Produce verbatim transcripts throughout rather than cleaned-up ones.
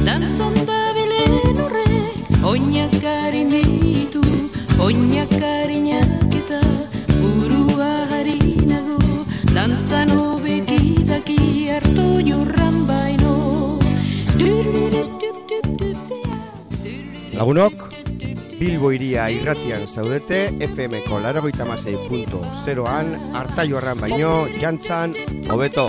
dantzon dabilen horrek, oinakarin ditu, oinakarinak eta burua harinago, dantzan obekitaki hartu jorran baino. Lagunok, Bilbo iria irratian zaudete, F M-ko laurogeita hamasei puntu zeroan, hartaioarran baino, jantzan, hobeto.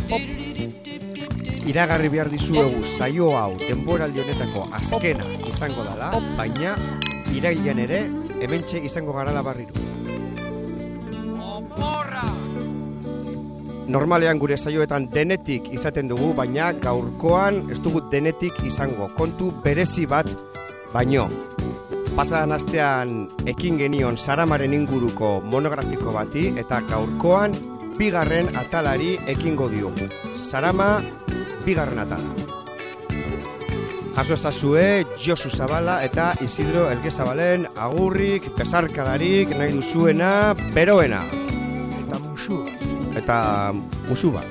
Iragarri behar dizuegu saio hau denboraldi honetako azkena izango dela, baina irailean ere hementxe izango garala barriru. Normalean gure saioetan denetik izaten dugu, baina gaurkoan ez dugu denetik izango, kontu berezi bat baino. Pasadan astean ekin genion Saramaren inguruko monografiko bati eta gaurkoan bigarren atalari ekingo diogu. Sarama bigarren atala. Jaso ezazue Josu Zabala eta Isidro Elgezabalen agurrik, besarkadarik, nahi duzuena, beroena. Eta musu. Eta musu bat.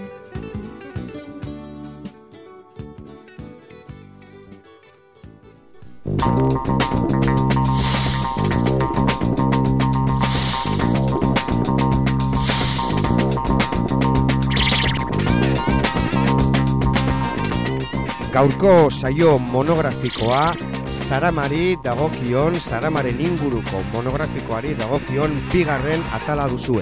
Gaurko saio monografikoa Saramari dagokion, Saramaren inguruko monografikoari dagokion bigarren atala duzue.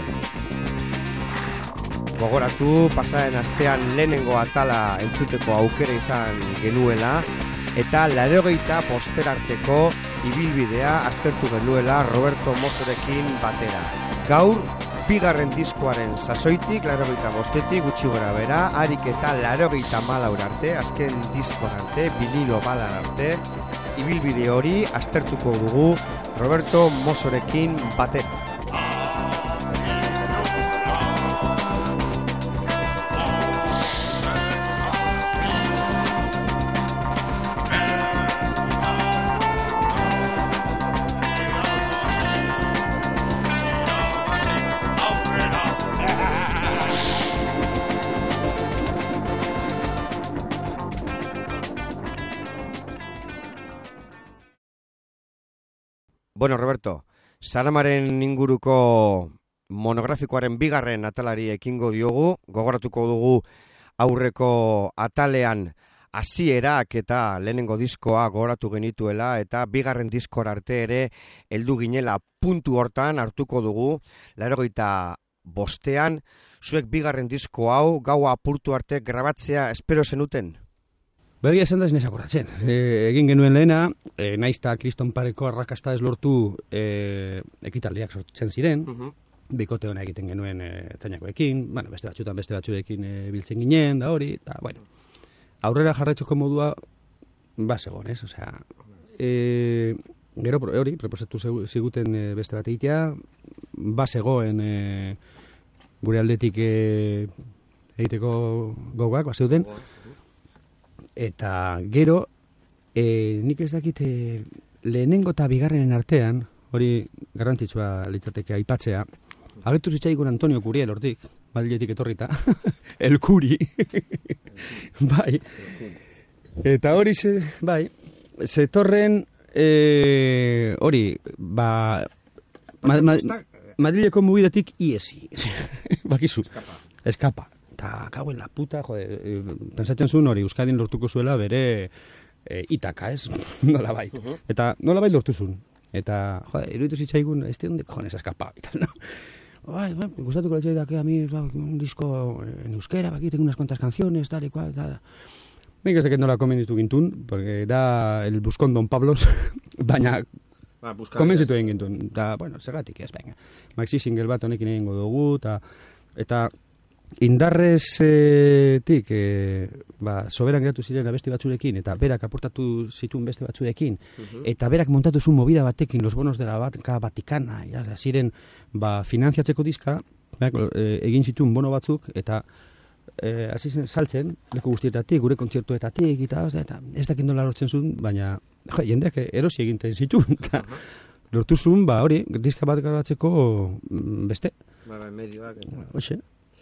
Gogoratu, pasaden astean lehenengo atala entzuteko aukera izan genuela, eta laurogeita posterarteko ibilbidea aztertu genuela Roberto Mosorekin batera. Gaur, bigarren diskoaren sasoitik, laurogeita bostetik, gutxi gora bera, harik eta laurogeita malaur arte, azken diskoan arte, vinilo balan arte, ibilbide hori aztertuko dugu Roberto Mosorekin batera. Bueno, Roberto, Saramaren inguruko monografikoaren bigarren atalari ekingo diogu, gogoratuko dugu aurreko atalean hasierak eta lehenengo diskoa gogoratu genituela eta bigarren diskora arte ere heldu ginela puntu hortan hartuko dugu, laurogeita bostean, zuek bigarren disko hau gaua apurtu arte grabatzea espero zenuten? Begia esan da ez nezakoratzen. E, egin genuen lehena, e, naizta kriston pareko arrakasta ez lortu e, ekitaldiak sortzen ziren, uh-huh. Bikote hona egiten genuen e, zainakoekin, bueno, beste batzutan beste batzuekin e, biltzen ginen, da hori, eta, bueno, aurrera jarraitzeko modua, ba, segon, ez? Osea, e, gero hori, proposatu ziguten e, beste bat egitea, ba, segoen e, gure aldetik e, egiteko gogak, ba, zeuden, eta gero, e, nik ez dakit e, lehenengo eta bigarrenen artean, hori garrantzitsua litzateke aipatzea, agertu zitzaigun Antonio Curiel hortik, Madriletik etorrita, el Curi, bai, eta hori, ze, bai, zetorren, e, hori, ba, ma, ma, Madrileko mugidatik iesi, bakizu, eskapa, eskapa. Eta kauen la puta, jode, pensatzen zuen hori Euskadin lortuko zuela bere e, itaka, ez? Nola bai. Uh-huh. Eta nola bai lortu zuen. Eta, jode, eruditu zitzaigun, este donde cojones escapa, y tal, no? Bai, me gustatuko la chaida que a mí un disco en euskera, aquí tengo unas cuantas canciones, tal y cual, tal. Nik ez dakit nola komenditu gintun, porque da el buscón Don Pablos, baina ba, komenzitu egin gintun. Eta, bueno, zergatik ez, venga. Maxi single bat honekin egingo dugu, eta, eta indarrezetik e, ba, soberan geratu ziren abesti batzurekin eta berak aportatu zituen beste batzurekin uh-huh. Eta berak montatu zuen movida batekin los bonos de la Banca Vaticana ja, ziren ba, finanziatzeko diska berak, e, egin zituen bono batzuk eta e, hasi zen saltzen leku guztietatik, gure kontzertuetatik eta, eta ez dakit nola lortzen zuen baina jo, jendeak erosi eginten zituen eta uh-huh. Lortu zuen ba, hori, diska bat grabatzeko beste ba, medioak Oxe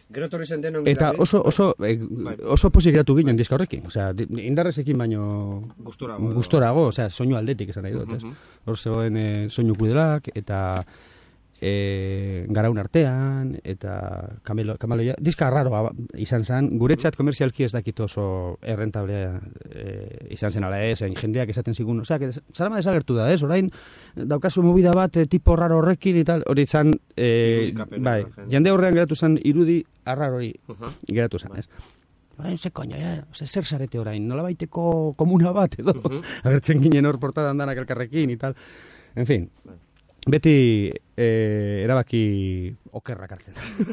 Gero torri zen denon Eta oso, oso, eh, oso pozik geratu ginen diska horrekin. Osea, indarrezekin baino gustorago. Gustorago, osea, soinu aldetik esan nahi dut, ez? Hor zegoen eh, soinu kudelak, eta e, garaun artean, eta kamelo, kamaloia. Diska raroa izan zen, guretzat komerzialki ez dakit oso errentablea e, izan zen ala ez, jendeak esaten zigun. Osea, zarama desagertu da, ez? Orain, daukazu movida bat e, tipo raro horrekin, eta hori izan, e, bai, jende horrean geratu zen irudi arrar hori uh-huh. geratu zen, ez? Orain, ze koño, ja, zer zarete orain, nola baiteko komuna bat, edo, uh-huh. agertzen ginen hor portadan danak elkarrekin, eta, en fin, beti eh, erabaki okerrak hartzen.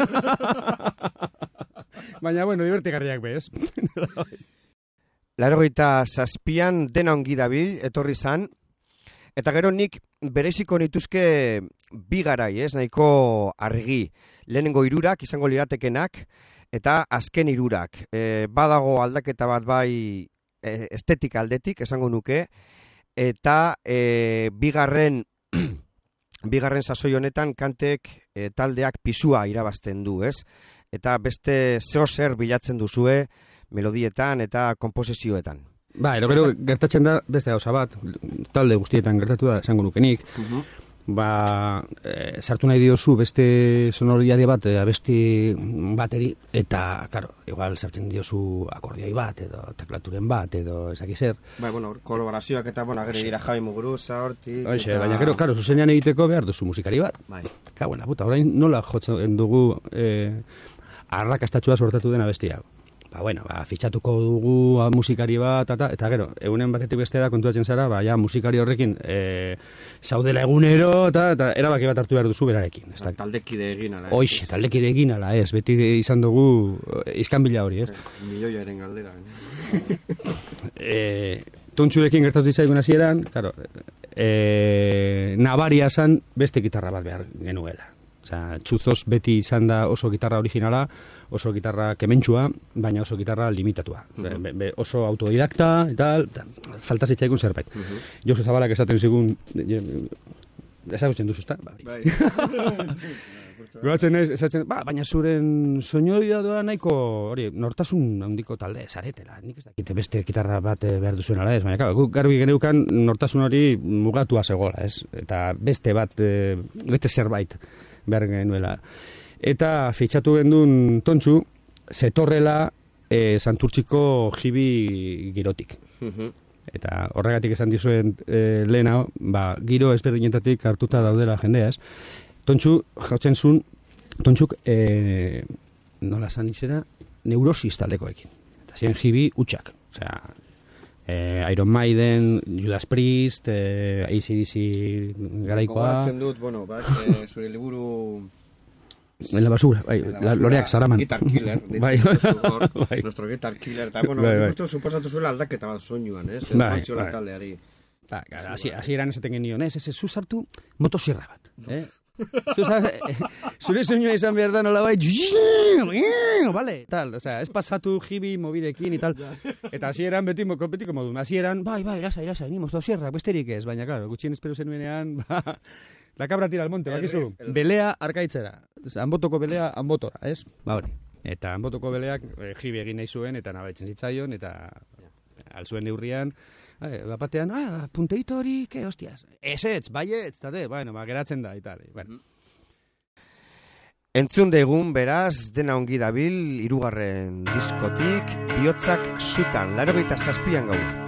Baina, bueno, divertigarriak bez. Laurogeita zazpian dena ongi dabil, etorri zan, eta gero nik bereziko nituzke bi garai, ez, nahiko argi. Lehenengo hirurak izango liratekenak, eta azken hirurak. E, badago aldaketa bat bai e, estetika aldetik, esango nuke, eta e, bigarren bigarren sasoi honetan kantek e, taldeak pisua irabazten du, ez? Eta beste zeo zer bilatzen duzue melodietan eta komposizioetan. Ba, ero gero gertatzen da beste gauza bat, talde guztietan gertatu da, esango nukenik, uh-huh. ba, e, sartu nahi diozu beste sonoridade bat, e, abesti bateri, eta, claro, igual sartzen diozu akordioi bat, edo teklaturen bat, edo ezaki zer. Ba, bueno, kolaborazioak eta, bueno, agere dira Javi Muguruza, hortik. Oixe, eta... baina, gero, claro, zuzenean egiteko behar duzu musikari bat. Bai. Ka, buena, puta, orain nola jotzen dugu eh, arrakastatxua sortatu dena bestia. Ba, bueno, ba, fitxatuko dugu a, musikari bat, eta, eta gero, egunen batetik bestera kontuatzen zara, ba, ja, musikari horrekin e, zaudela egunero, eta, eta erabaki bat hartu behar duzu berarekin. Ba, taldekide egin ala. Hoixe, taldekide egin ala, ez, beti izan dugu iskanbila hori, ez? Milioiaren galdera. e, Tontxurekin gertatu izaigun hasieran, claro, e, nabaria zan beste gitarra bat behar genuela. Osea, txuzoz beti izan da oso gitarra originala, oso gitarra kementsua, baina oso gitarra limitatua. Uh-huh. be, be, oso autodidakta, eta, eta falta zitzaikun zerbait. Uh-huh. Josu Zabalak esaten zigun, ezagutzen duzuzta? Bai. Goratzen ez, esatzen, ba, baina zuren soinoria doa nahiko, hori, nortasun handiko talde zaretela. Nik ez dakite beste gitarra bat behar duzuen ala ez, baina guk garbi geneukan nortasun hori mugatua zegoela, ez? Eta beste bat, e, beste zerbait behar genuela. Eta fitxatu gendun Tontxu, zetorrela e, Santurtziko jibi girotik. Uh-huh. Eta horregatik esan dizuen e, lehena, ba, giro ezberdinetatik hartuta daudela jendea, ez? Tontxu, jautzen zuen, Tontxuk, e, nola zan izera, neurosis taldekoekin. Eta ziren jibi utxak. Osea, e, Iron Maiden, Judas Priest, e, A C D C garaikoa. Gogoratzen dut, bueno, bat, e, zure liburu... En la basura, bai, la basura, loreak zaraman. Guitar Killer, bai. Bai. Nuestro Guitar Killer, eta, bueno, bai, bai. Justo suposatu zuela aldaketa bat soinuan, ez? Bai, bai. Taldeari. Ba, hasi, hasi eran esaten genion, ez, ez, ez, zu sartu motosierra bat, eh? Zure soinua izan behar da nola bai, vale, tal, o sea, ez pasatu jibi mobidekin y tal, eta hasi eran beti kompetiko modun, hasi eran, bai, bai, lasai, lasai, ni motosierra, besterik ez, baina, claro, gutxien espero zenuenean, ba, la cabra tira al monte, bakizu, belea arkaitzera, hanbotoko belea hanbotora, ez? Ba hori, eta hanbotoko beleak e, jibi egin nahi zuen, eta nabaitzen zitzaion, eta alzuen neurrian, bapatean, ah, punteito hori, ke, hostias, esetz, baietz, tate, bueno, ba, geratzen da, eta, bueno. Entzun degun, beraz, dena ongi dabil, hirugarren diskotik, bihotzak zutan, laurogeita zazpian gaude.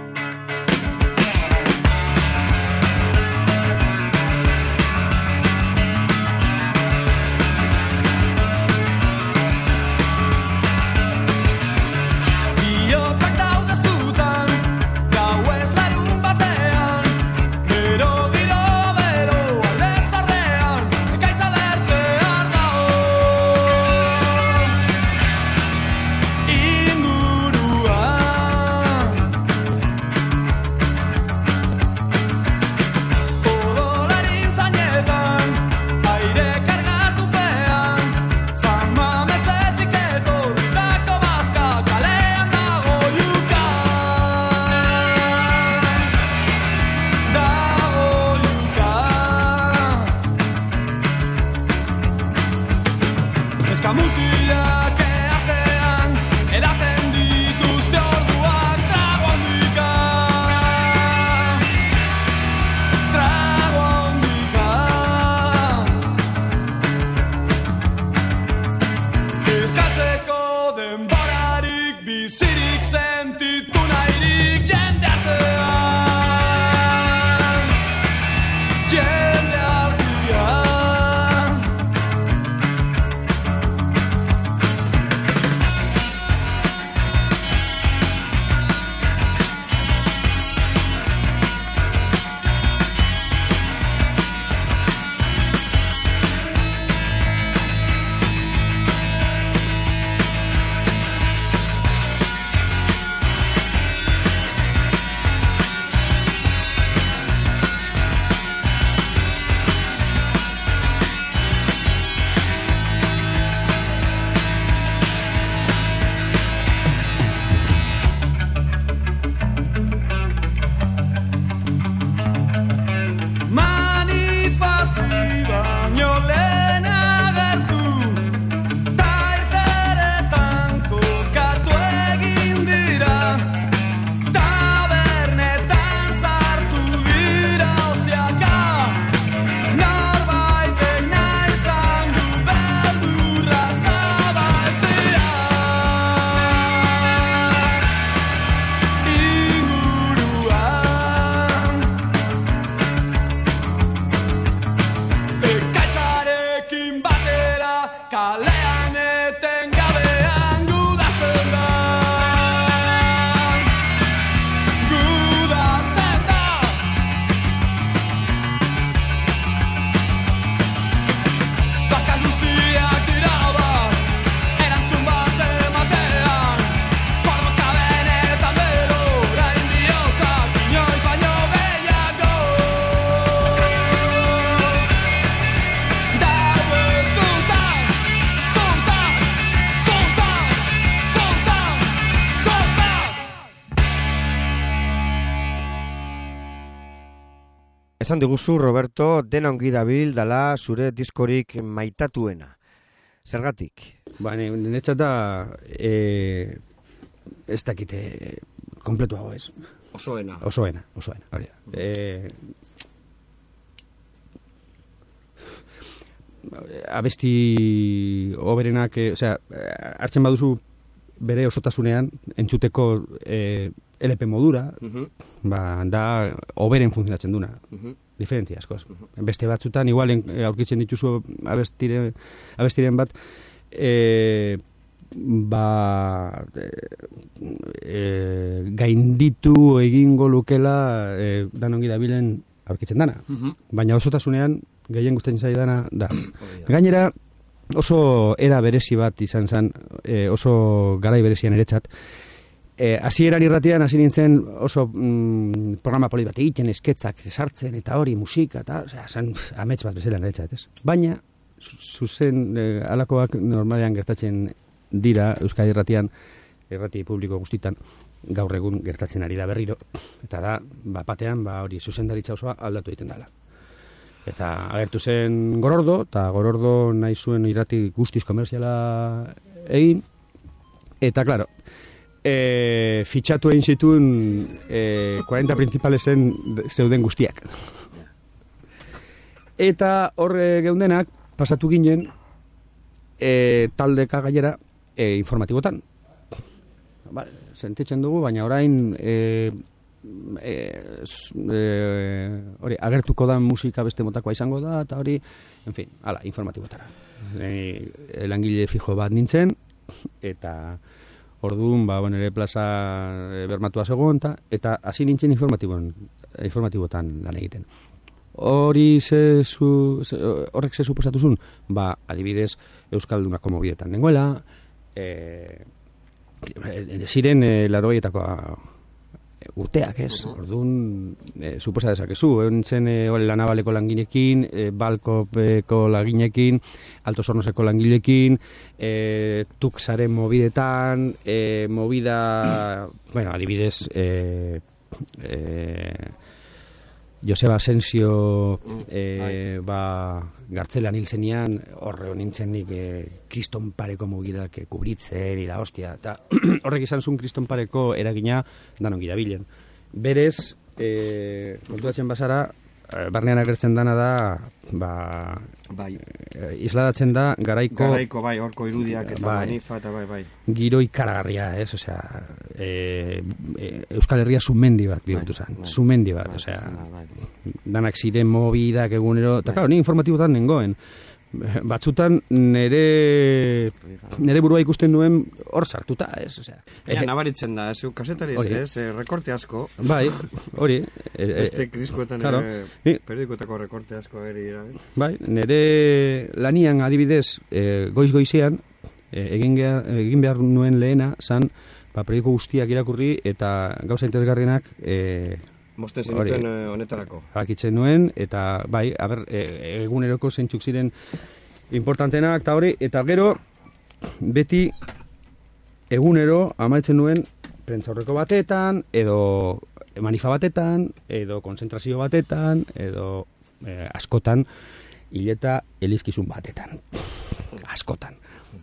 Esan diguzu, Roberto, dena ongi dabil dala zure diskorik maitatuena. Zergatik? Ba, niretzat da, e, ez dakite, kompletuago ez. Osoena. Osoena, osoena, hori da. E, abesti oberenak, e, osea, hartzen baduzu bere osotasunean, entzuteko e, L P modura, uh-huh. ba, da oberen funtzionatzen duna. Uh-huh. Diferentzia askoz. Uh-huh. Beste batzutan, igualen aurkitzen dituzu abestire, abestiren bat, e, ba, e, gainditu egingo lukela e, danongi dabilen aurkitzen dana. Uh-huh. Baina osotasunean, gehien gustatzen zaidana da. Gainera, oso era berezi bat izan zen, e, oso garai berezian eretzat, hasieran e, irratian hasi nintzen oso mm, programa polit bat egiten, esketzak sartzen eta hori musika eta osea, zen amets bat bezala niretzat, ez? Baina zuzen e, alakoak normalean gertatzen dira Euskadi irratian, irrati publiko guztitan gaur egun gertatzen ari da berriro, eta da ba batean ba hori zuzendaritza osoa aldatu egiten dela. Eta agertu zen Gorordo, eta Gorordo nahi zuen irrati guztiz komerziala egin, eta claro, E, fitxatu egin zituen e, cuarenta principalesen zeuden guztiak. Eta horre geundenak pasatu ginen e, taldeka gainera e, informatibotan. Vale, sentitzen dugu, baina orain e, e, e, hori, agertuko da musika beste motakoa izango da, eta hori, en fin, ala, informatibotara. E, langile fijo bat nintzen, eta orduan, ba, bueno, ere plaza e, bermatua zegoen, eta hasi nintzen informatibotan lan egiten. Hori ze, zu, ze, horrek ze suposatuzun? Ba, adibidez, Euskaldunako mobidetan nengoela, e, e, ziren e, laroietako urteak, ez? Orduan, e, suposa dezakezu, egon zen e, Lanabaleko langinekin, e, Balkopeko langinekin, Alto Sornoseko langilekin, e, Tuxaren mobidetan, e, movida, bueno, adibidez, e, e, Joseba Asensio e, ba, gartzelan hil zenian, horre nintzen nik e, kriston pareko mugidak e, kubritzen, ira hostia, eta horrek izan zuen kriston pareko eragina danongi dabilen. Berez, e, kontuatzen bazara, e, barnean agertzen dana da, ba, bai. E, isladatzen da garaiko... Garaiko, bai, horko irudiak eta bai, manifa eta bai, bai. Giro ikaragarria, ez, osea, e, e, Euskal Herria zumendi bat bihurtu zen, bai, zumendi bat, bai, osea, bai, bai. Danak ziren mobidak egunero, eta bai. Claro, ni informatibotan nengoen, batzutan nere nere burua ikusten nuen hor sartuta, ez, osea. Ja, nabaritzen da, ez, kasetari ez, ez, rekorte asko. Bai, hori. Beste kriskoetan claro, ere, periodikoetako rekorte asko eri dira, eh? Bai, nere lanian adibidez, e, goiz-goizean, e, egin, gea, egin behar nuen lehena, zan, ba, periodiko guztiak irakurri, eta gauza interesgarrienak, e, mosten zenituen honetarako. Bakitzen nuen, eta bai, aber, e, eguneroko zentzuk ziren importantenak, eta hori, eta gero, beti egunero amaitzen nuen prentzaurreko batetan, edo manifa batetan, edo konzentrazio batetan, edo e, askotan, hileta elizkizun batetan. Askotan.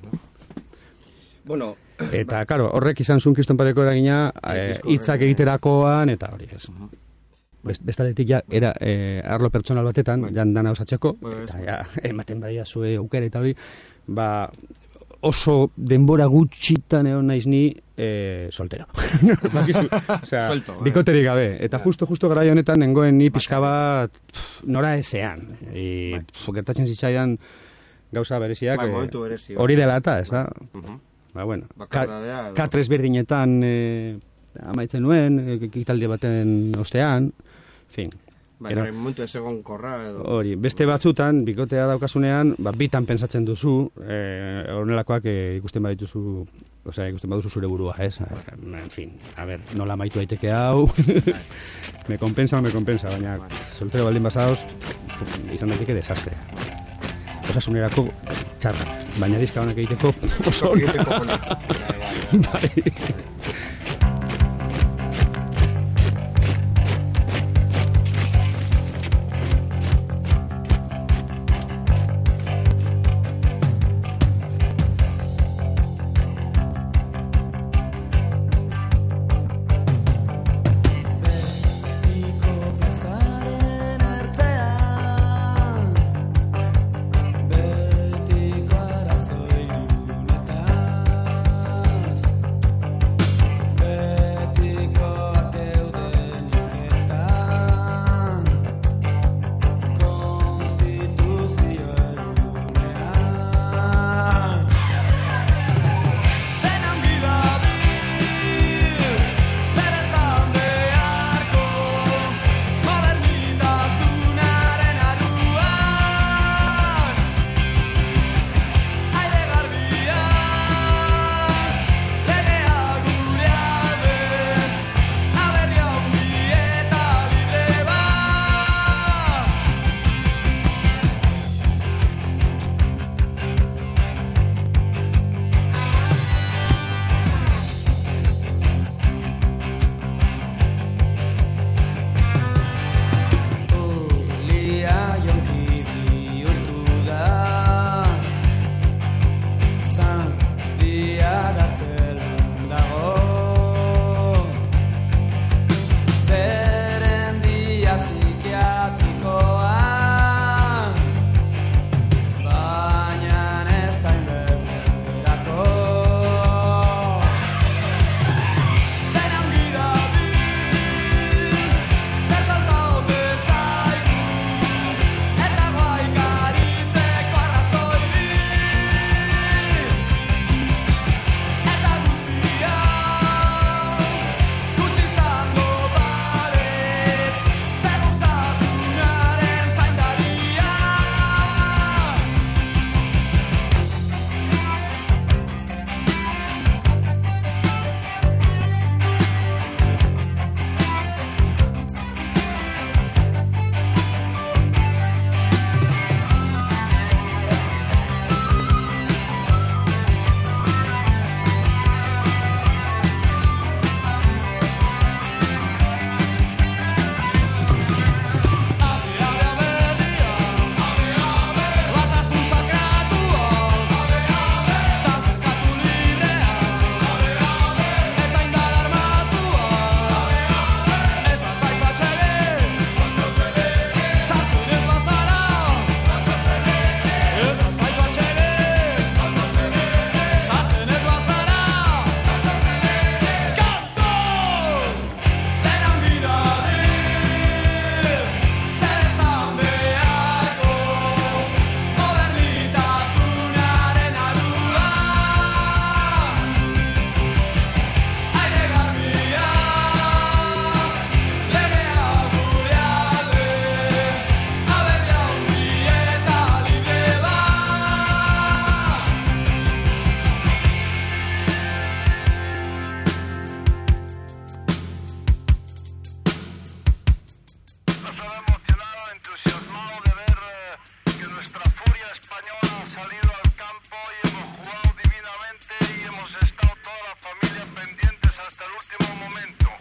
Bueno, eta, karo, horrek izan zuen kriston pareko eragina, hitzak e, egiterakoan, eta hori ez. Bestaletik ja, era eh, arlo pertsonal batetan, bai. Jan dana osatzeko, bai, eta ja, ematen badia zue aukera eta hori, ba, oso denbora gutxitan egon naiz ni eh, soltero. Bakizu, osea, suelto, bikoterik gabe. Eta bai. justo, justo gara honetan nengoen ni pixka bat pff, nora ezean. I, pff, gertatzen zitzaidan gauza bereziak, bai, momentu berezi, hori dela eta, ez da? Bai. Uh-huh. Ba, bueno, ka, katres berdinetan eh, amaitzen nuen, ekitaldi baten ostean, fin. Bai, era, momentu ez egon korra edo... Hori, beste batzutan, bikotea daukasunean, ba, bitan pentsatzen duzu, eh, honelakoak eh, ikusten badituzu, osea, ikusten baduzu zure burua, ez? En fin, a ver, nola maitu daiteke hau, me compensa o me compensa, baina soltero baldin bazaoz, izan daiteke desastre. Osasunerako txarra, baina dizka honak egiteko oso ona. Bai.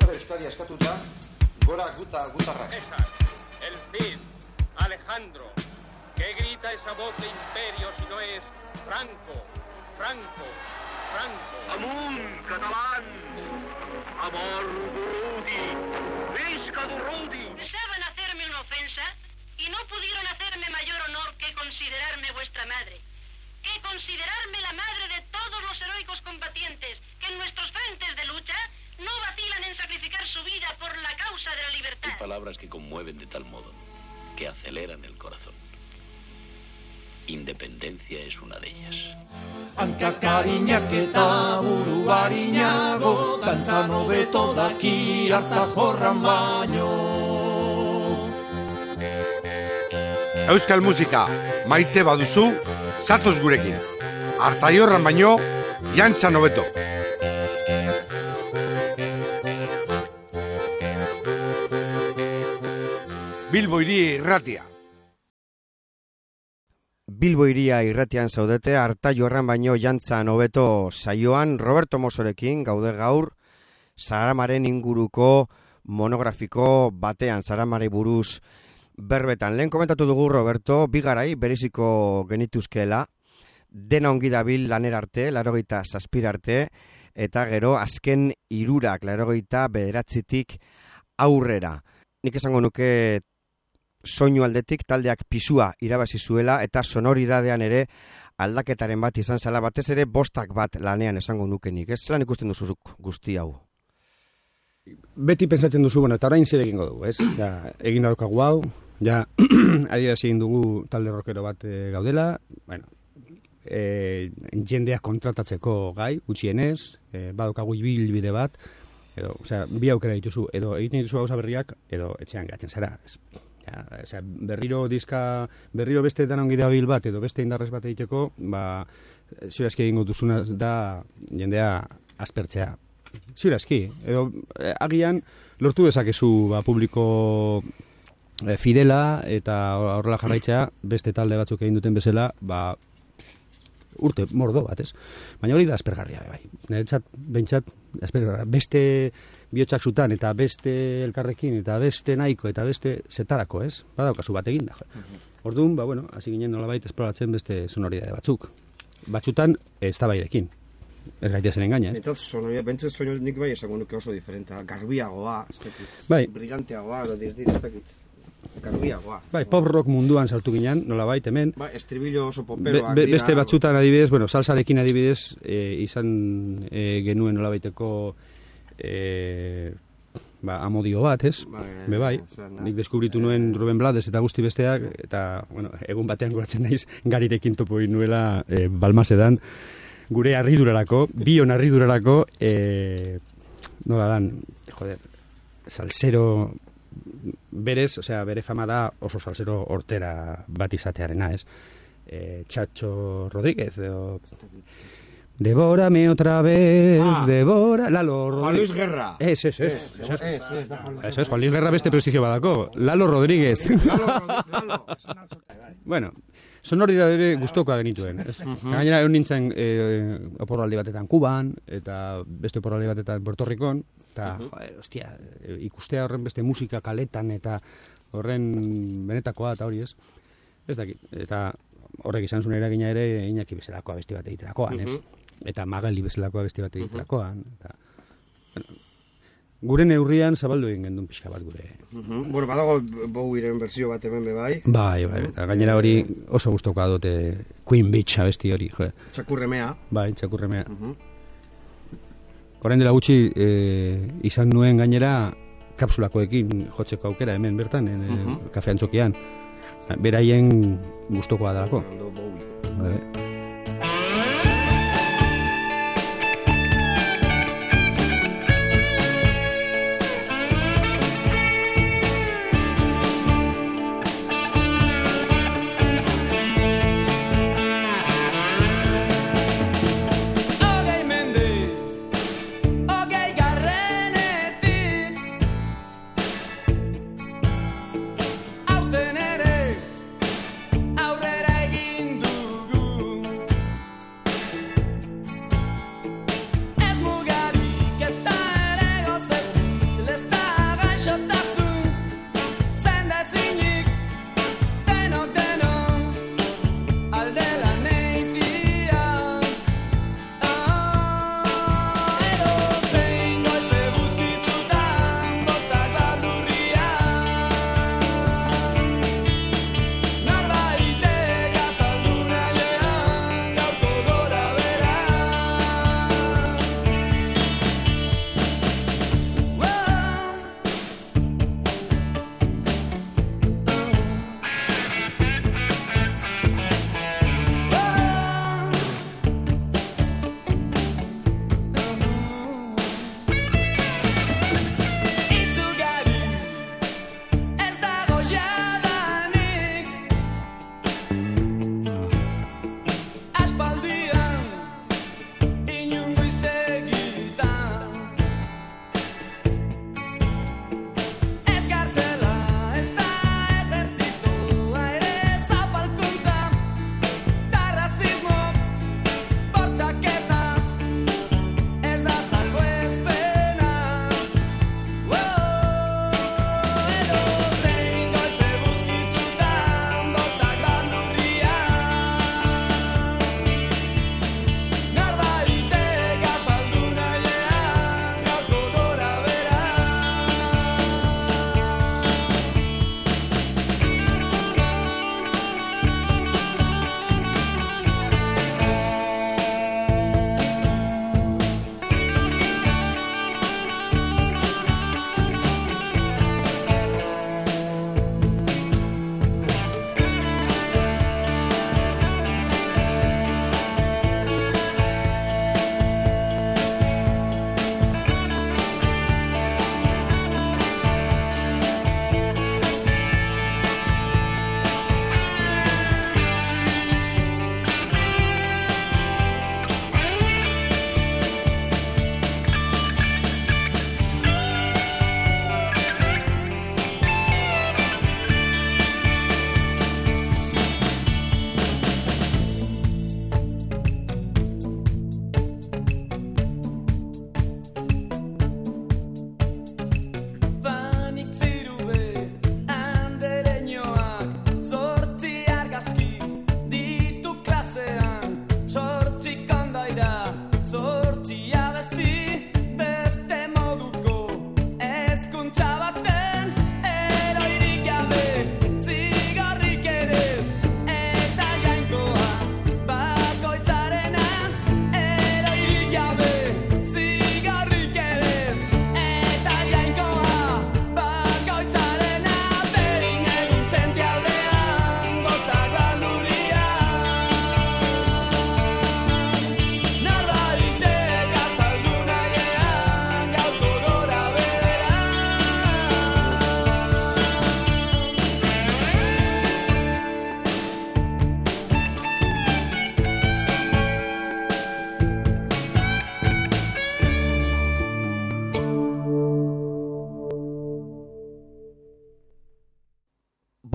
Euskara Euskadi askatuta, gora guta gutarrak. César, el Cid, Alejandro, ¿qué grita esa voz de imperio si no es Franco, Franco, Franco? Amunt, catalán, amor Durruti, visca Durruti. Deseaban hacerme una ofensa y no pudieron hacerme mayor honor que considerarme vuestra madre. Que considerarme la madre de todos los heroicos combatientes que en nuestros frentes de lucha no vacilan en sacrificar su vida por la causa de la libertad. Hay palabras que conmueven de tal modo que aceleran el corazón. Independencia es una de ellas. Hankakarinak eta buru barinago, dantza nobeto daki harta jorran baino. Euskal musika maite baduzu, zatoz gurekin. Harta jorran baino, jantza nobeto. Bilbo Hiri Irratia. Bilbo Hiria irratian zaudete, harta jorran baino jantza nobeto saioan, Roberto Mosorekin gaude gaur, Saramaren inguruko monografiko batean, Saramare buruz berbetan. Lehen komentatu dugu, Roberto, bigarai bereziko genituzkeela, dena ongi dabil lanera arte, larogeita zazpira arte, eta gero azken hirurak, larogeita bederatzitik aurrera. Nik esango nuke soinu aldetik taldeak pisua irabazi zuela eta sonoridadean ere aldaketaren bat izan zela, batez ere bostak bat lanean esango nukenik. Ez zelan ikusten duzuzuk guzti hau? Beti pentsatzen duzu, bueno, eta orain zer egingo dugu, ez? Ja, egin daukagu hau, ja, adierazi egin dugu talde rockero bat e, gaudela, bueno, e, jendeak kontratatzeko gai, gutxienez, e, badaukagu ibilbide bat, edo, osea, bi aukera dituzu, edo egiten dituzu gauza berriak, edo etxean gatzen zara, ez? Ja, osea, berriro diska, berriro beste dan ongi dabil bat, edo beste indarrez bat egiteko, ba, ziurazki egingo duzuna da jendea aspertzea. Ziurazki, edo eh, agian lortu dezakezu ba, publiko eh, fidela eta horrela jarraitzea beste talde batzuk egin duten bezala, ba, urte mordo bat, ez? Baina hori da aspergarria, bai. Niretzat, behintzat, aspergarria. Beste bihotzak zutan, eta beste elkarrekin, eta beste nahiko, eta beste zetarako, ez? Badaukazu bat egin da. Orduan, ba, bueno, hasi ginen nolabait esploratzen beste sonoridade batzuk. Batzutan, ez da baidekin. Ez gaitezen engaina, ez? Bentsat sonoria, bentsat sonoria nik bai esango nuke oso diferenta. Garbiagoa, bai. Brillanteagoa, edo dizdira, ez dakit. Garbiagoa. Bai, pop rock munduan sartu ginen, nolabait hemen. Bai, estribillo oso poperoak be, be, Beste batzutan adibidez, bueno, salsarekin adibidez, e, izan e, genuen nolabaiteko e, ba, amodio bat, ez? Bai, be bai, nik deskubritu nuen Ruben Blades eta guzti besteak, eta, bueno, egun batean goratzen naiz, garirekin topo egin nuela e, Balmasedan, gure harridurarako, bion harridurarako, e, nola dan, joder, salsero berez, osea, bere fama da oso salsero hortera bat izatearena, ez? E, Chacho Rodríguez, edo... Devórame otra vez, ah, devora... Lalo Rodríguez. Juan Luis Guerra. Ez, ez, ez. Eso es, eso es, Juan Luis Guerra beste prestigio badako. Lalo Rodríguez. Lalo, Lalo. Bueno, sonoridade gustokoa genituen. Uh-huh. Gainera, egon nintzen eh, oporraldi batetan Kuban, eta beste oporraldi batetan Puerto Ricon, eta, uh-huh. joder, ostia, ikustea horren beste musika kaletan, eta horren benetakoa, eta hori ez. Ez dakit, eta horrek izan zuen eragina ere, Iñaki bezalakoa beste bat egiterakoan, ez? Uh-huh. Eta Magali bezalakoa beste bat egiterakoan, eta... Bueno, gure neurrian zabaldu egin gendun pixka bat gure. Uh-huh. Bueno, badago Bowieren berzio bat hemen bai. Bai, bai, eta gainera hori oso gustokoa dute Queen Beach abesti hori, jo. Txakurremea. Bai, txakurremea. Uh-huh. Orain dela gutxi eh, izan nuen gainera kapsulakoekin jotzeko aukera hemen bertan, en, uh-huh. kafe antzokian. Beraien gustokoa dalako. Bai. Aurrera egin dugu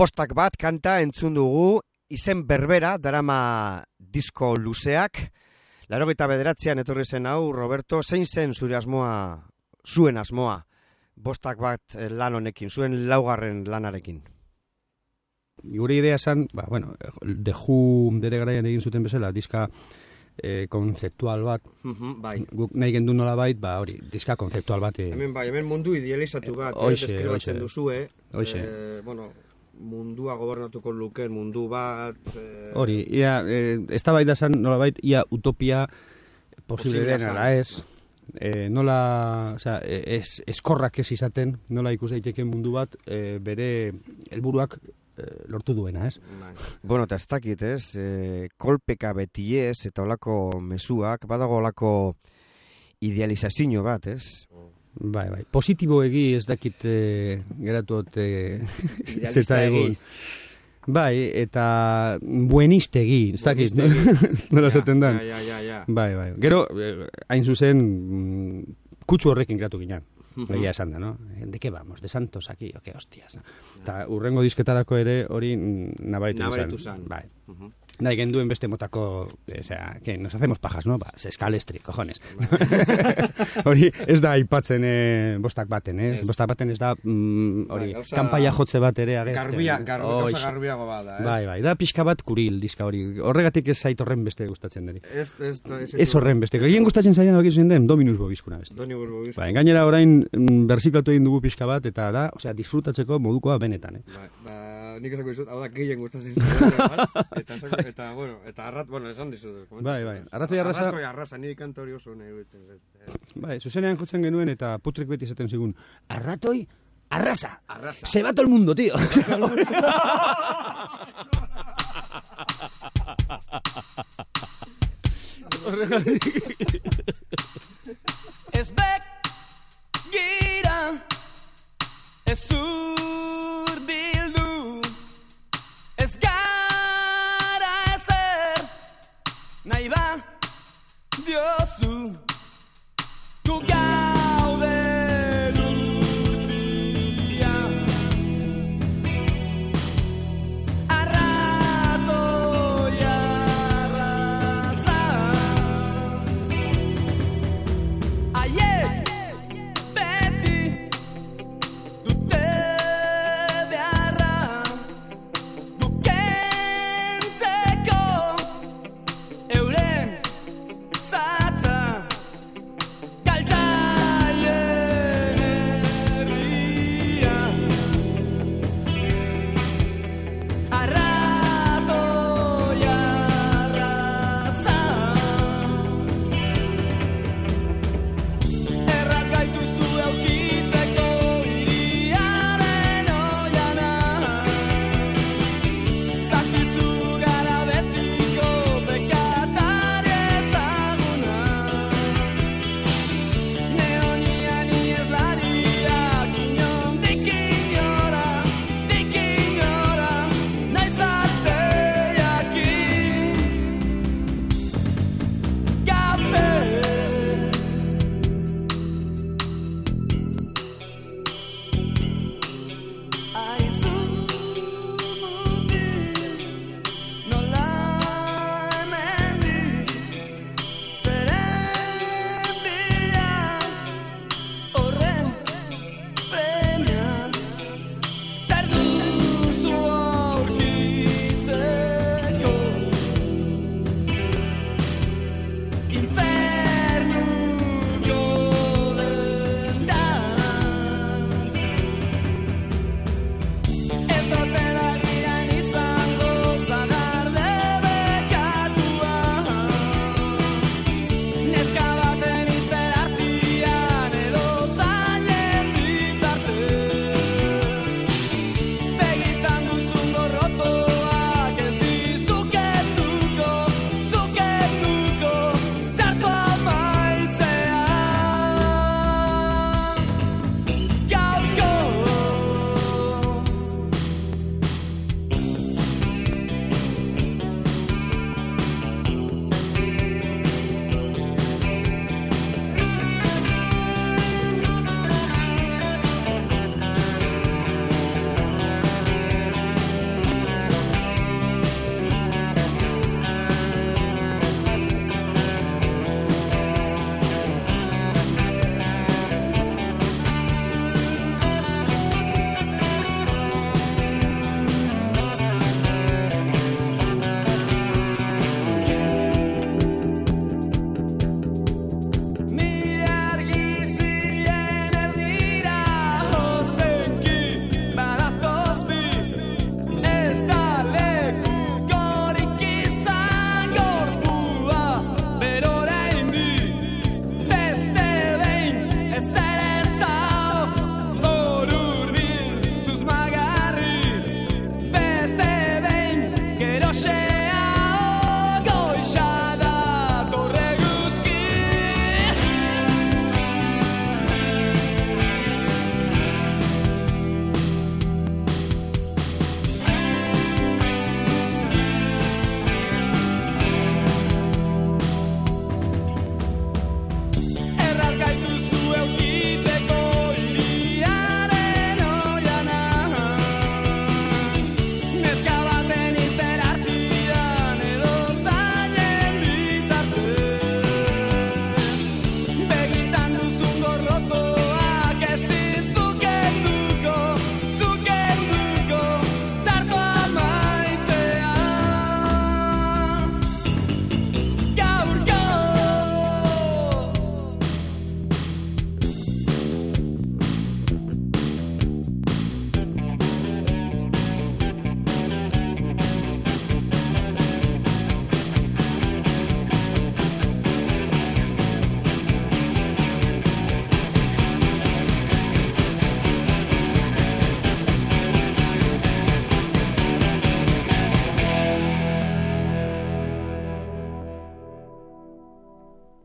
Bostak bat kanta entzun dugu, izen berbera, darama disko luzeak. Laurogeita bederatzean etorri zen hau, Roberto, zein zen zure asmoa, zuen asmoa, bostak bat lan honekin, zuen laugarren lanarekin? Gure idea zen, ba, bueno, The Who bere garaian egin zuten bezala, diska eh, konzeptual bat, uh-huh, bai. Guk nahi gendu nola bait, ba, hori, diska konzeptual bat. Eh, hemen, bai, hemen mundu idealizatu bat, eh, oixe, deskribatzen oixe, duzue, oixe. Eh, bueno, mundua gobernatuko luken mundu bat... Eh... Hori, ia, eh, ez da bai da zen, nola bait, ia utopia posible den, ala ez, eh, nola, oza, ez, eskorrak ez izaten, nola ikus daiteke mundu bat, eh, bere helburuak lortu duena, ez? Bueno, eta ez dakit, ez? E, kolpeka beti ez, eta olako mezuak, badago olako idealizazio bat, ez? Bai, bai. Positibo egi ez dakit e, geratu ot... E, idealista egi. Bai, eta bueniste egi, ez dakit, nola zaten dan. Ja, ja, ja. Bai, bai. Gero, hain zuzen, kutsu horrekin geratu ginen. Egia esan da, no? ¿De qué vamos? ¿De Santos aquí? O qué hostias? No? Eta urrengo disketarako ere hori nabaritu izan. Nabaritu izan. Bai. Uh-huh. Nahi genduen beste motako, o sea, que nos hacemos pajas, no? Ba, eskalestri, cojones. Hori ez da aipatzen eh, bostak baten, eh? Es. Bostak baten ez da mm, hori, bai, kanpaia jotze bat ere agertzen. Garbia, garbia, garbiago bada, ez? Bai, bai, da pixka bat kuril diska hori. Horregatik ez zait horren beste gustatzen deri. Ez, ez, ez, ez horren beste. Egin gustatzen zailan hori zen den, Dominus Bobiskuna beste. Dominus Bobiskuna. Bai, gainera orain mm, berziklatu egin dugu pixka bat, eta da, osea, disfrutatzeko modukoa benetan, eh? Bai, ba, nik esako izut, hau da, gehien gustatzen zailan, eta, eta, bueno, eta arrat, bueno, esan dizut. Bai, bai, arratoi arrasa... Arratoi arrasa, nire kantori oso nahi gutzen. Bai, zuzenean jotzen genuen, eta Putrik beti izaten zigun, arratoi arrasa. Arrasa. Se va todo el mundo, tío. Ez begira, ez urbildu, ez gara ezer, nahi ba diozu, gu gaude lurdia. Arratoi arraza, haiek beti dute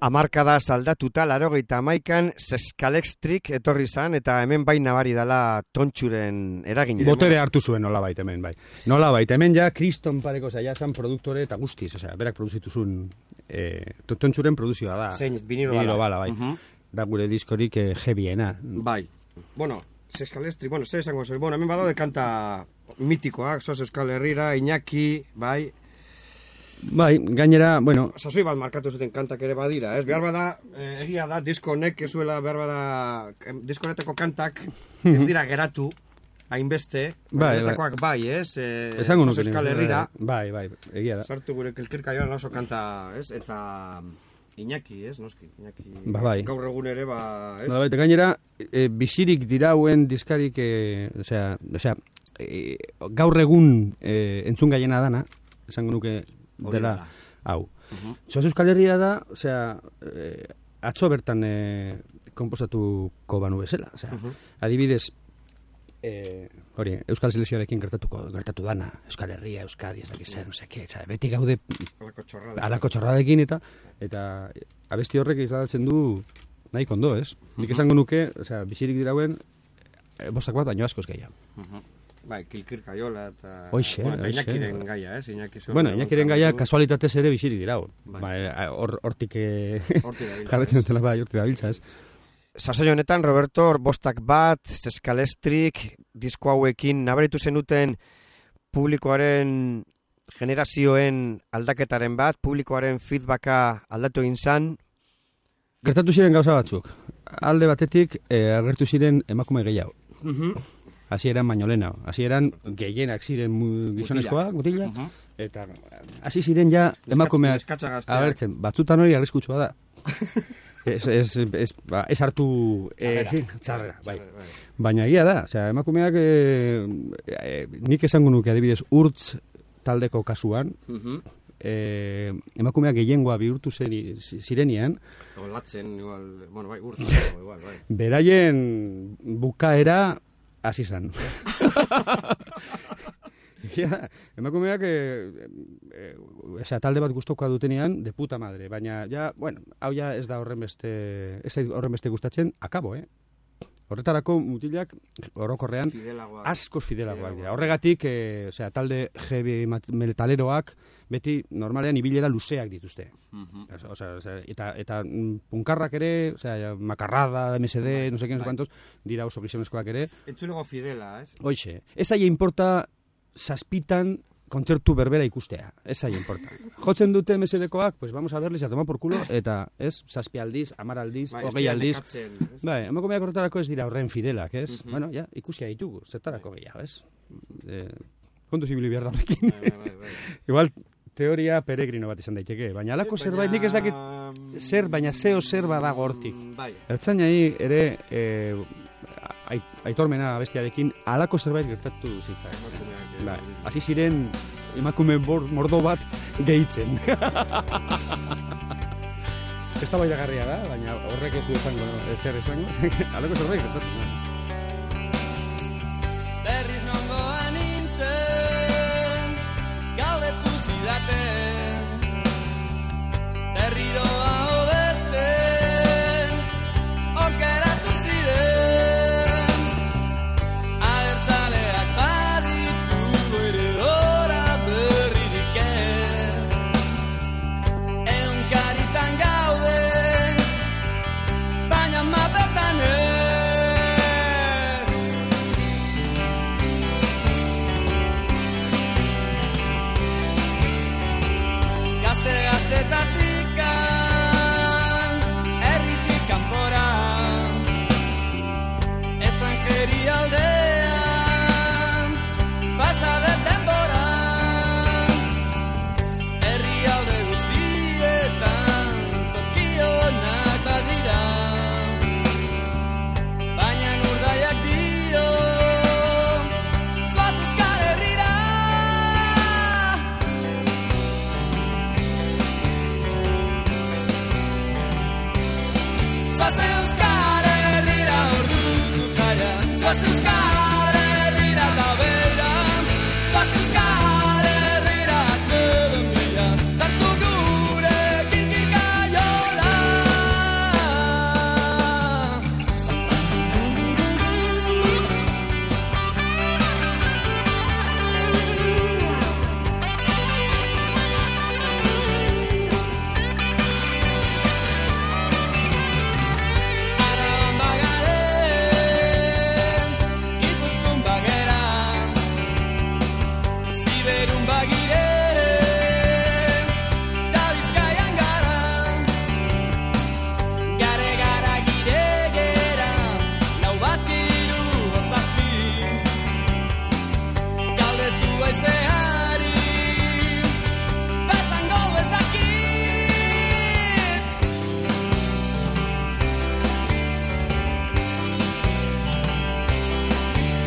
Amarkada saldatuta, larogeita hamaikan, Seskalextrik etorri zan, eta hemen bai nabari dala tontxuren eragin. Botere hartu zuen nola baita hemen, bai. Nola baita hemen ja, kriston pareko zaila zan produktore eta guztiz, osea, berak produzitu zuen, eh, tontxuren produzioa da. Zein, vinilo bala. Vinilo bala, bai. Uh -huh. Da gure diskorik eh, heaviena. Bai. Bueno, Seskalextrik, bueno, zer esango zer, bueno, hemen badaude kanta mitikoak, zoaz Euskal Herrira, Iñaki, bai. Bai, gainera, bueno... Sasoi bat markatu zuten kantak ere badira, ez? Behar bada, eh, egia da, disko honek ezuela, behar bada, disko honetako kantak ez dira geratu, hainbeste, bai, honetakoak bai, ez? Eh, Esango nuke. Euskal Herrira. Bai, bai, egia da. Sartu gure kelkirka joan oso kanta, ez? Eta Iñaki, ez? Noski, Iñaki. Ba, bai. Gaur egun ere, ba, ez? Ba, bai, eta gainera, e, bizirik dirauen diskarik, e, osea, osea, e, gaur egun e, entzun gaiena dana, esango nuke, dela, hau. Uh-huh. Zoaz Euskal Herria da, osea, eh, atzo bertan eh, komposatuko banu bezala. Osea, uh-huh. Adibidez, eh, hori, Euskal Selekzioarekin gertatuko, gertatu dana, Euskal Herria, Euskadi, ez dakiz zer, no sé qué, beti gaude alako txorradekin eta, eta abesti horrek isladatzen du nahi kondo, ez? Uh-huh. Nik esango nuke, osea, bizirik dirauen, eh, bostak bat, baino askoz gehiago. Uh-huh. Bai, Kilkirka Jola eta... Oixe, bueno, eta oixe. Iñakiren gaia, ez? Iñaki bueno, Iñakiren gaia kasualitatez ere bizirik dira. Bai, hortik jarretzen dutela, bai, hortik dabiltza, ez? Sasoi honetan, Roberto, bostak bat, Seskalextrik, disko hauekin, nabaritu zenuten publikoaren generazioen aldaketaren bat, publikoaren feedbacka aldatu egin zan. Gertatu ziren gauza batzuk. Alde batetik, eh, agertu ziren emakume gehiago. Mhm. Hasi eran baino lehenago. Hasi eran gehienak ziren gizonezkoak, mutilak, uh-huh. Eta hasi ziren ja emakumeak agertzen. Batzutan hori arriskutsua da. ez, ez, ez, ba, ez hartu txarrera, eh, txarrera bai. Bai. Baina egia da, osea, emakumeak eh, eh, nik esango nuke adibidez urtz taldeko kasuan, uh-huh. eh, emakumeak gehiengoa bihurtu zirenean, latzen, igual, bueno, bai, urtz, igual, bai. Beraien bukaera hasi zan. Ja, emakumeak e, e, e, talde bat gustokoa dutenean de puta madre, baina ja, bueno, hau ja ez da horren beste, ez da horren beste gustatzen, akabo, eh? Horretarako mutilak orokorrean askoz fidelagoak dira. Horregatik, e, osea, talde heavy metaleroak beti normalean ibilera luzeak dituzte. Uh-huh. Osea, osea, eta eta punkarrak ere, osea, makarrada, M S D, no sé qué, no sé cuántos, dira oso gizonezkoak ere. Entzulego fidela, ez? Hoixe, ez aia importa zazpitan kontzertu berbera ikustea. Ez aia importa. Jotzen dute M S D-koak, pues vamos a verles a tomar por culo, eta ez, zazpi aldiz, amar aldiz, bai, hogei aldiz. Bai, emakumeak horretarako ez dira horren fidelak, ez? Uh-huh. Bueno, ja, ikusia ditugu, zertarako gehiago, ez? Eh, kontu zibili behar da horrekin. Bai, bai, bai. Igual, teoria peregrino bat izan daiteke, baina alako zerbait, nik ez dakit zer, baina zeo zer badago hortik. Bai. Ertzainai ere, eh, aitormena bestiarekin, alako zerbait gertatu zitzak. Bai, hasi ziren emakume mordo bat gehitzen. Ez da baiagarria da, baina horrek ez du esango, ezer esango, alako zerbait gertatu. Berriz nongoa nintzen, galdetu zidaten, berriro hau beten, hor geratu ziren, agertzaleak baditu ere ora berririk ez, egunkaritan gaude, baina mapetan ez.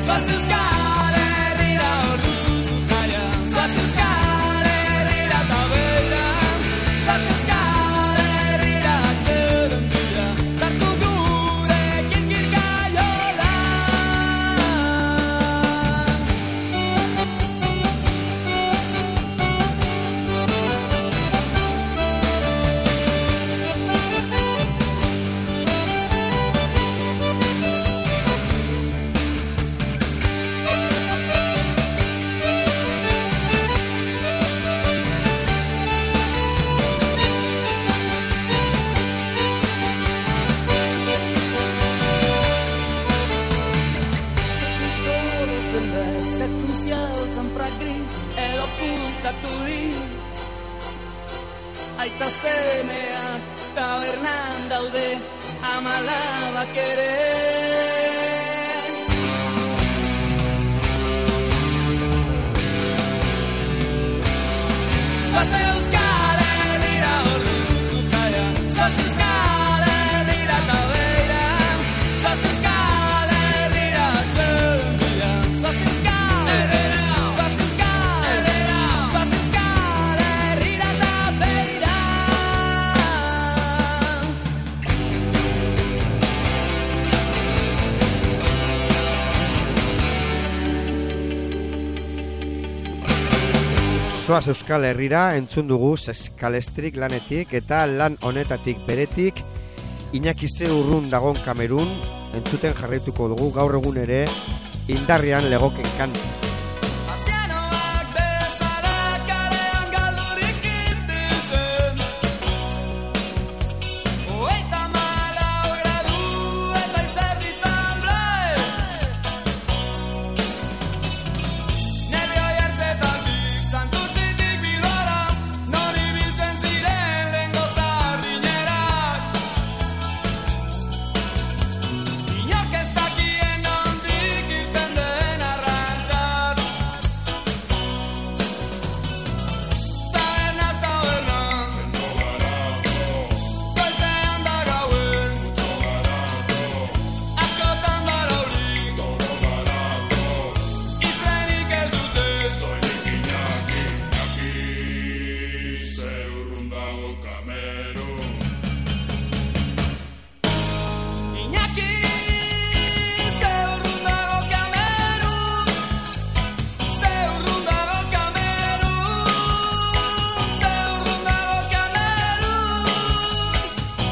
Zoaz Euskal Herrira orduzu jaia, zoaz Euskal Herrira ta beira, zoaz Euskal Herrira atxeden bira, sartu gurekin kirkaiola. Els coros del bec, set uncials en prat gris, edo putzatu di. Aita semeak tabernan daude, amalabak ere. Zoaz Euskal Herrira orduzu jaia, zoaz Euskal Herrira ta beira, zoaz Euskal Herrira atxeden bira, zoaz Euskal Herrira, zoaz Euskal Herrira, zoaz Euskal Herrira ta beira. Zoaz Euskal Herrira entzun dugu Seskalestrik lanetik eta lan honetatik beretik Iñaki ze urrun dagon Kamerun entzuten jarraituko dugu gaur egun ere indarrean legoken kanta. Marzianoak bezala kalean galdurik irtitzen, hogeita hamalau gradu eta izerditan blai. Nervioi ertzetatik, Santurtzitik Bilbora, non ibiltzen ziren lehengo sardinerak. Inork ez dakien nondik irten den arrantzaz. Tabernaz tabernan, goizean da gauez, askotan baraurik, izenik ez dute. Iñaki ze urrun dago Kamerun, ze urrun dago Kamerun, ze urrun dago Kamerun.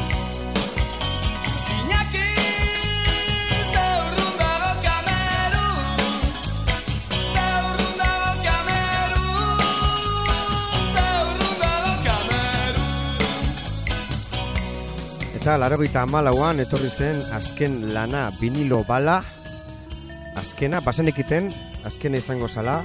Iñaki ze urrun dago Kamerun, ze urrun dago Kamerun, ze urrun dago Kamerun. Eta laurogeita hamalauan etorri zen azken lana vinilo bala, azkena, bazenekiten, azkena izango zala.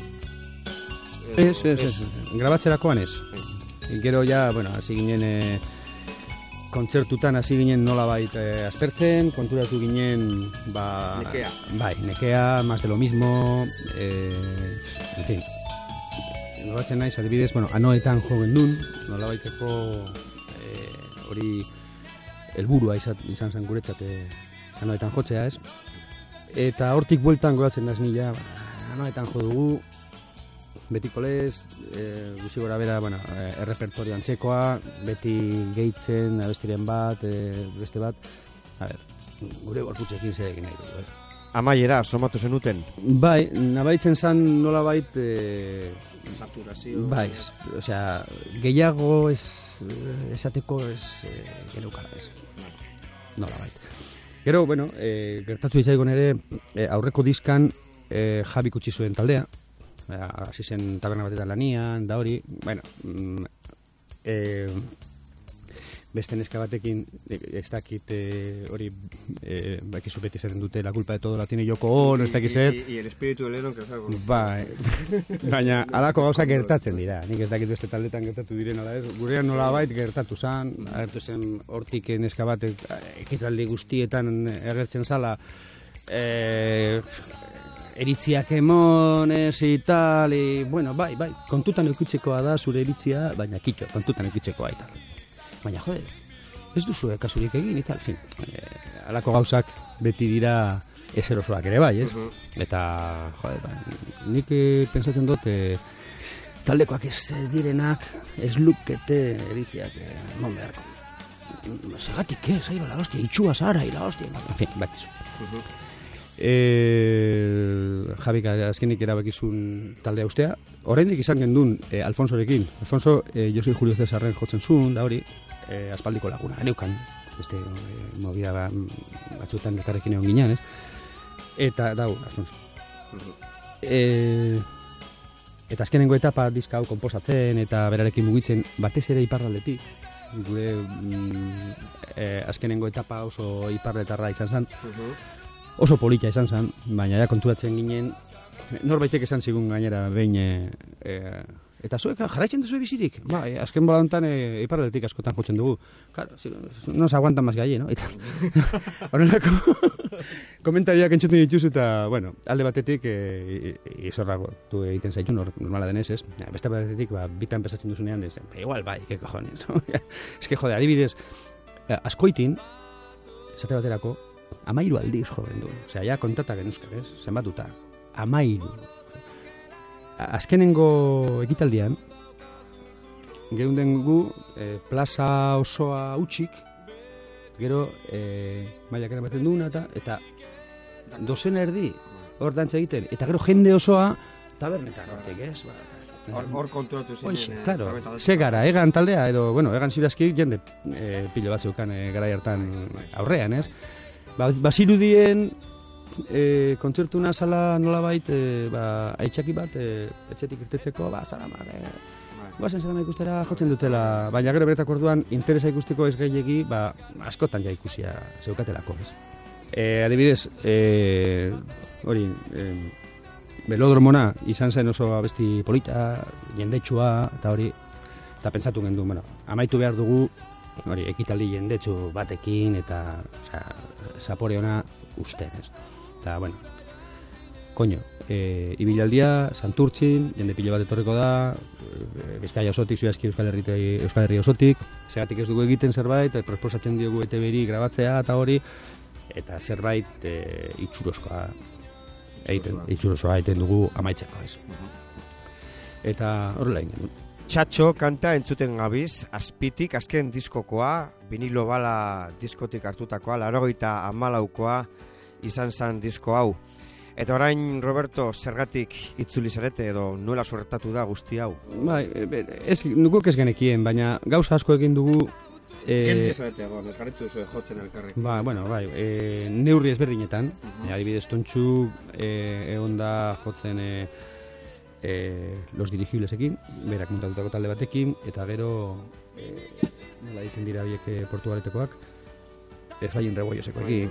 Ez, ez, ez, grabatzerakoan ez. Gero ja, bueno, hasi ginen e, kontzertutan hasi ginen nolabait e, aspertzen, konturatu ginen, ba... Nekea. Bai, nekea, más de lo mismo, e, en fin. Grabatzen naiz, adibidez, bueno, anoetan jo gendun, nolabaiteko e, hori helburua izan, izan zen guretzat e, anoetan jotzea, ez? Eta hortik bueltan goratzen naiz ni ja, anoetan jo dugu, betiko lez, e, guzi gora bera, bueno, e, errepertorio antzekoa, beti gehitzen, abestiren bat, e, beste bat, a ber, gure gorputzekin zer egin nahi dugu, ez? Amaiera, somatu zenuten. Bai, nabaitzen zan nolabait... E, Saturazio. bai, osea, gehiago ez, esateko ez e, geneukala ez. Nolabait. Gero, bueno, e, gertatu izaigon ere, e, aurreko diskan e, Jabi kutsi zuen taldea, hasi zen taberna batetan lanian, da hori, bueno, mm, e, beste neska batekin ez dakit hori eh, bakizu beti zeren dute la culpa de todo la tiene Yoko Ono, ez dakit zer. Y el espíritu de Lennon que salgo. Bai. Baina halako gauzak gertatzen dira. Nik ez dakit beste taldetan gertatu diren ala ez. Gurean nolabait gertatu zen, agertu zen hortik neska batek ekitaldi guztietan agertzen zala eh eritziak emonez y tal, y bueno, bai, bai, kontutan eukitzekoa da zure eritzia, baina kitxo, kontutan eukitzekoa eta. Baina, jode, ez duzu kasurik egin, eta, en fin, eh, alako gauzak beti dira ezer osoak ere bai, ez? Uh-huh. Eta, jode, ba, nik eh, pensatzen dut, eh, taldekoak ez direnak, ez lukete eritziak, eh, non beharko. Segatik ez, ahi bala, hostia, itxua zara, ira, hostia. En fin, bat izu. Uh-huh. Eh, Jabik azkenik erabakizun taldea ustea. Oraindik izan gendun eh, Alfonsorekin. Alfonso, eh, jo soy Julio Cesarren jotzen zuen, da hori, eh, aspaldiko laguna, geneukan. Beste eh, movida ba, batzutan elkarrekin egon ginean, ez? Eta, dau, Alfonso. Uh-huh. Eh, eta azkenengo etapa diska hau konposatzen eta berarekin mugitzen batez ere iparraldetik. Gure mm, eh, azkenengo etapa oso iparretarra izan zen. Uh-huh. Oso polita izan zen, baina ja konturatzen ginen, norbaitek esan zigun gainera behin, e, e, eta zuek jarraitzen duzu bizirik? Ba, e, azken bola honetan e, iparraldetik askotan jotzen dugu. Claro, si, no se aguantan más galle, no? Eta, horrelako komentariak entzuten dituzu eta, bueno, alde batetik, e, izorra tu egiten zaitu, normala denez, ez? Beste batetik, ba, bitan pesatzen duzunean, ez, igual, bai, que cojones, no? Es que, jode, adibidez, askoitin, esate baterako, amairu aldiz joven du. Osea, ja kontata genuzkak, ez? Zenbatuta. Amairu. Azkenengo ekitaldian, geunden gu, eh, plaza osoa utxik, gero, eh, mailak eramaten duguna, eta, eta dozena erdi, hor dantza egiten, eta gero jende osoa, tabernetan hortik, ez? Hor, hor konturatu zinen. Oixe, claro, ze gara, egan taldea, edo, bueno, egan zirazki jende eh, pilo bat zeukan eh, gara hartan aurrean, ez? Ba, bazirudien e, kontzertuna sala nolabait e, ba, aitzaki bat e, etxetik irtetzeko, ba, salama, e, guazen salama ikustera jotzen dutela, baina gero beretak orduan interesa ikusteko ez gehiegi, ba, askotan ja ikusia zeukatelako, ez. E, adibidez, e, hori, e, belodromona izan zen oso abesti polita, jendetsua, eta hori, eta pentsatu gendu, bueno, amaitu behar dugu, hori, ekitaldi jendetsu batekin, eta, osea, zapore ona usten, ez. Eta, bueno, koño, e, ibilaldia, Santurtzin, jende pilo bat etorreko da, e, Bizkaia osotik, zuazki Euskal Herri, Euskal Herri osotik, segatik ez dugu egiten zerbait, e, proposatzen diogu E T B-ri grabatzea, eta hori, eta zerbait e, itxuroskoa, egiten, itxurosoa egiten dugu amaitzeko, ez. Eta horrela egin. Txatxo kanta entzuten gabiz, azpitik, azken diskokoa, vinilo bala diskotik hartutakoa, laurogeita hamalaukoa izan zen disko hau. Eta orain, Roberto, zergatik itzuli zarete edo nuela sortatu da guzti hau? Bai, ez, nukok ez genekien, baina gauza asko egin dugu... E, Kendi zarete, egon, elkarretu duzu jotzen elkarrekin. Ba, bueno, bai, e, neurri ezberdinetan, uh-huh. e, adibidez tontxu, e, egon da jotzen... E, E, los dirigiblesekin, berak montatutako talde batekin, eta gero e, nola dizen dira biek portugaletekoak, e, Flying Rebollosekoekin.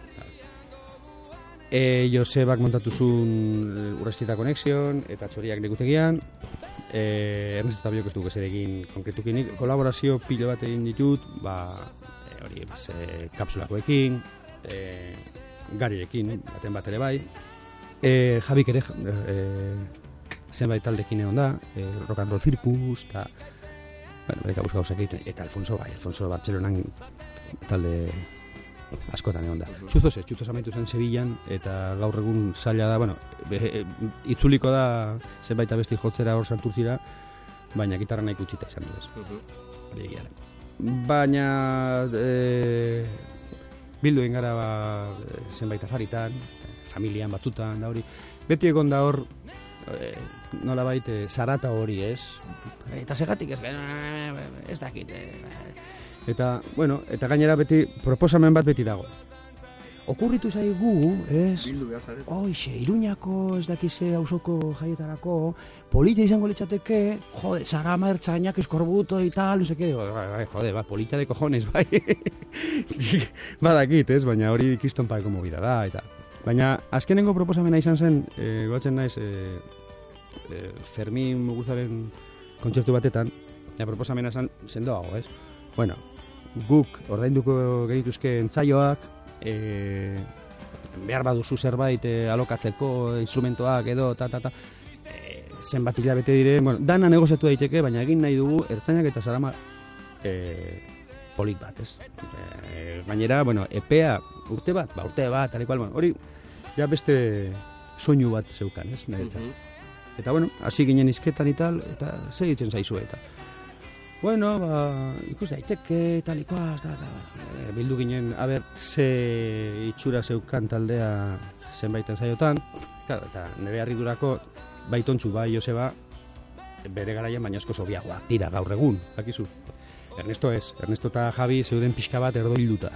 E, Josebak montatuzun Urrestita Connection, eta Txoriak Nekutegian, e, Ernesto Tabiok ez dugu ezer egin konkretukin, kolaborazio pilo bat egin ditut, ba, e, hori, bez, e, kapsulakoekin, e, Garirekin, baten bat ere bai, e, Jabik ere, e, zenbait taldekin egon da, e, Rock and Roll Circus, eta, bueno, bereka buska gauzak egiten, eta Alfonso bai, Alfonso Bartzelonan talde askotan egon da. Txuzos ez, Txuzos amaitu zen Sevillan, eta gaur egun zaila da, bueno, e, e, itzuliko da zenbait abesti jotzera hor Santurtzira, baina gitarra nahi kutsita izan du ez. Hori egia da. Baina, e, bildu egin gara ba, zenbait afaritan, familian batutan, da hori, beti egon da hor, E, nola baita, e, zarata hori, ez? Eta segatik ez, ez dakit. E, eta, bueno, eta gainera beti, proposamen bat beti dago. Okurritu zaigu, ez? Oixe, Iruñako ez dakize auzoko jaietarako, polita izango litzateke, jode, Sarama ertzainak eskorbuto y tal, no seke, jode, ba, polita de cojones, bai. Badakit, ez? Baina hori kiston paeko movida da, eta... Baina, azkenengo proposamena izan zen, e, goatzen naiz, e, e, Fermin Muguzaren kontzertu batetan, ja, proposamena zen sendoago, ez? Bueno, guk ordainduko genituzke entzaioak, e, behar baduzu zerbait e, alokatzeko instrumentoak edo, ta, ta, ta, e, zenbat hilabete dire, bueno, dana negoziatu daiteke, baina egin nahi dugu ertzainak eta Sarama e, polit bat, ez? E, gainera, bueno, epea urte bat, ba urte bat, tal ikual, bueno, hori ja beste soinu bat zeukan, ez, niretzat. Eta, bueno, hasi ginen izketan ital, eta zer egiten zaizu eta. Bueno, ba, ikus daiteke, talikoaz, da, da, e, bildu ginen, aber, ze itxura zeukan taldea zenbaiten zaiotan, claro, eta nire harridurako baitontzu, bai Joseba, bere garaian baina asko sobiagoak dira gaur egun, bakizu. Ernesto ez, Ernesto eta Javi zeuden pixka bat erdoilduta.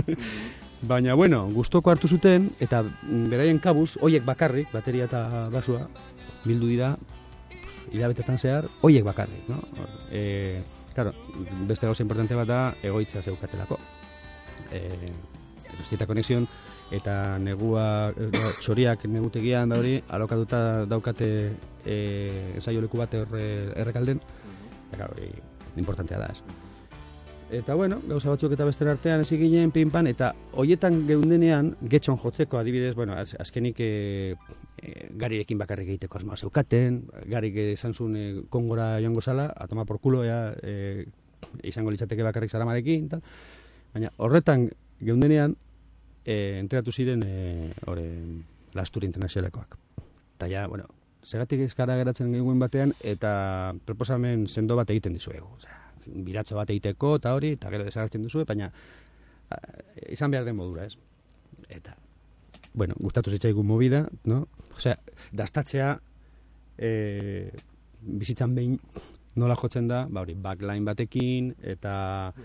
Baina, bueno, gustoko hartu zuten, eta beraien kabuz, hoiek bakarrik, bateria eta basua, bildu dira, hilabetetan zehar, hoiek bakarrik, no? E, claro, beste gauza importante bat da, egoitza zeukatelako. E, Bestieta konexion, eta negua, e, txoriak negutegian da hori, alokatuta daukate e, ensaioleku bat erre, errekalden, eta claro, e, importantea da, ez. Eta bueno, gauza batzuk eta beste artean hasi ginen pinpan, eta hoietan geundenean getxon jotzeko adibidez, bueno, az, azkenik e, e, garirekin bakarrik egiteko asmoa zeukaten, garik esan zuen e, Kongora joango zala, atoma por culo, ea, e, izango litzateke bakarrik Saramarekin, tal. Baina horretan geundenean e, enteratu ziren e, ore, Lastur Internazionalekoak. Eta ja, bueno, segatik ezkara geratzen gehuen batean, eta proposamen sendo bat egiten dizuegu, osea, biratzo bat egiteko, eta hori, eta gero desagertzen duzu, baina a, izan behar den modura, ez? Eta, bueno, gustatu zitzaigun movida, no? Osea, dastatzea e, bizitzan behin nola jotzen da, ba hori, backline batekin, eta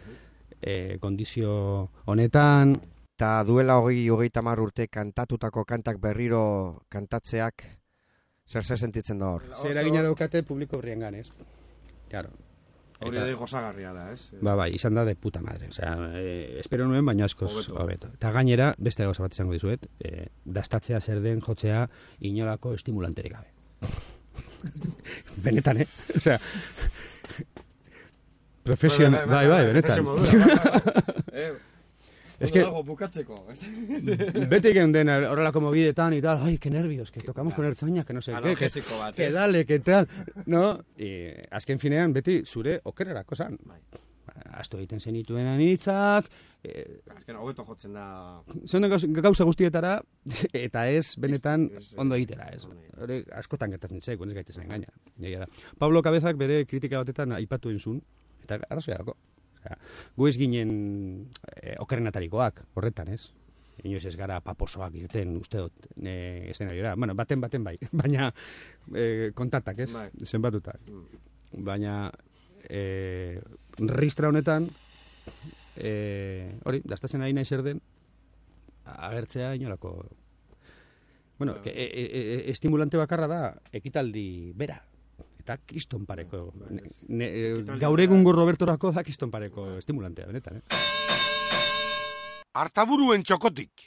e, kondizio honetan. Eta duela hogei, hogeita hamar urte kantatutako kantak berriro kantatzeak, zer zer sentitzen da hor? Zer eragina daukate publiko horrien ganez. Claro. Hori da gozagarria da, ez? Ba, bai, izan da de puta madre. Osea, eh, espero nuen, baina askoz hobeto. Eta gainera, beste gauza bat izango dizuet, eh, dastatzea zer den jotzea inolako estimulanterik gabe. Benetan, eh? Osea, profesional, bai, bai, benetan. Es que bukatzeko. Beti geunden horrelako mobidetan y tal, ay, qué nervios, que tocamos con ertzaina, que no sé qué, que, que dale, que tal, no? Y azken finean beti zure okerrerako zan. Asto egiten zenituen anitzak, eh, azken hobeto jotzen da. Zonden gauza guztietara eta ez benetan ondo egitera, ez. Hori askotan gertatzen zaik, ez gaitezen engaina. Pablo Cabezak bere kritika batetan aipatu entzun, eta arrazoia dago. Gu ez ginen e, okerrenatarikoak, horretan, ez? Inoiz ez gara paposoak irten, usteot, e, eszenariora. Bueno, baten, baten bai, baina e, kontatak, ez? Zenbatutak. Baina e, ristra honetan, e, hori, dastatzen ari nahi zer den, agertzea inolako... Bueno, que, e, e, e, estimulante bakarra da, ekitaldi bera. Eta kriston pareko. Ne, ne, gaur egungo Robertorako da kriston pareko estimulantea, benetan, eh? Artaburuen txokotik.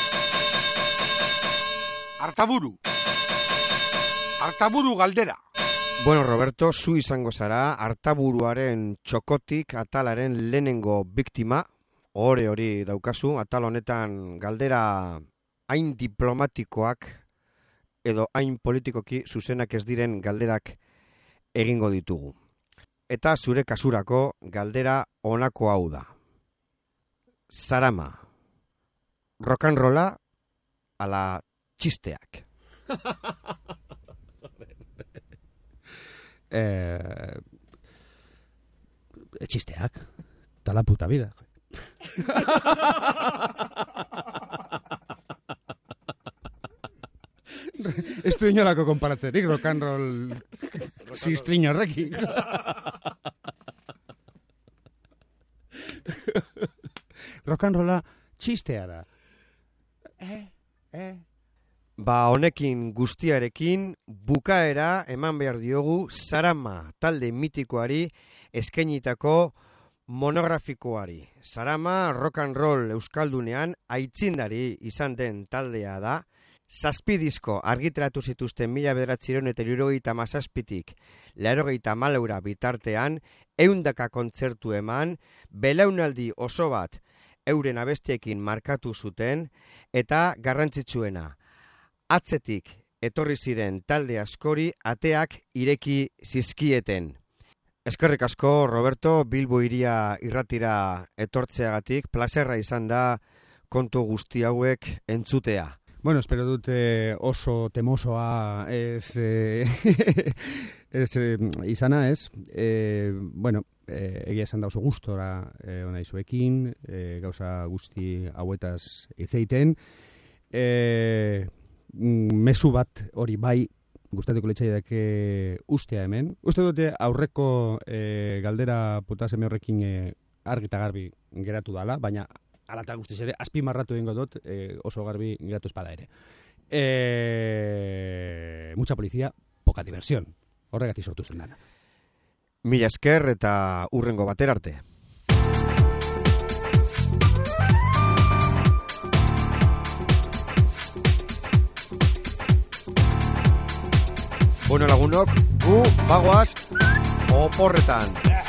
Artaburu. Artaburu galdera. Bueno, Roberto, zu izango zara, Artaburuaren txokotik atalaren lehenengo biktima, ore hori daukazu, atal honetan galdera hain diplomatikoak edo hain politikoki zuzenak ez diren galderak egingo ditugu. Eta zure kasurako galdera honako hau da. Sarama, rock and rolla ala txisteak. eh, txisteak, ta la puta vida. Ez du inolako konparatzerik, rock and roll ziztrin horrekin. Rock and rolla txistea da. Eh, eh. Ba, honekin guztiarekin bukaera eman behar diogu Sarama talde mitikoari eskainitako monografikoari. Sarama rock and roll euskaldunean aitzindari izan den taldea da. Zazpi disko argitaratu zituzten mila bederatziehun eta hirurogeita hamazazpitik laurogeita hamalaura bitartean, ehundaka kontzertu eman, belaunaldi oso bat euren abestiekin markatu zuten, eta garrantzitsuena, atzetik etorri ziren talde askori ateak ireki zizkieten. Eskerrik asko, Roberto, Bilbo hiria irratira etortzeagatik, plazerra izan da kontu guzti hauek entzutea. Bueno, espero dut eh, oso temosoa ez, eh, ez eh, izana, ez? Eh, bueno, eh, egia esan da oso gustora eh, ona izuekin, eh, gauza guzti hauetaz ezeiten. Eh, mezu bat hori bai, gustatuko litzaidake ustea hemen. Uste dute aurreko eh, galdera putaseme horrekin eh, argi eta garbi geratu dala, baina ala eta guztiz ere, azpimarratu egingo dut, eh, oso garbi geratu espada ere. Eh, mucha policía, poca diversión. Horregatik sortu zen dana. Mila esker eta urrengo bater arte. Bueno lagunok, gu bagoaz oporretan.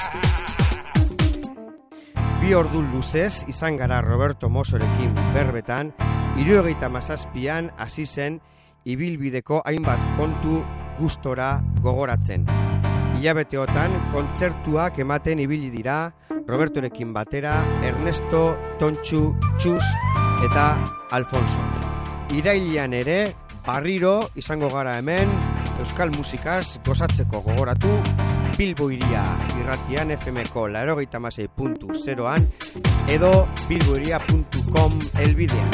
Bi ordu luzez izan gara Roberto Mosorekin berbetan, hirurogeita hamazazpian hasi zen ibilbideko hainbat kontu gustora gogoratzen. Hilabeteotan kontzertuak ematen ibili dira Robertorekin batera Ernesto, Tontxu, Txus eta Alfonso. Irailean ere barriro izango gara hemen euskal musikaz gozatzeko gogoratu Bilbo Hiria irratian F Mko laurogeita hamasei puntu zeroan edo bilbohiria puntu com elbidean.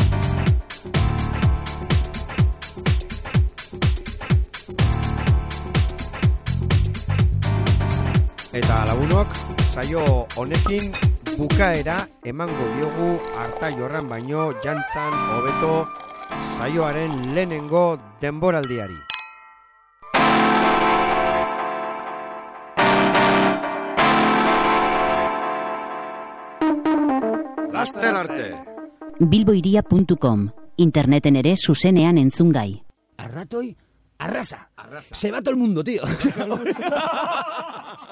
Eta lagunok, saio honekin bukaera emango diogu Artaio baino jantzan hobeto saioaren lehenengo denboraldiari. Laster arte. bilbohiria puntu com, interneten ere zuzenean entzungai. Arratoi, arrasa. Arrasa. Se va todo el mundo, tío.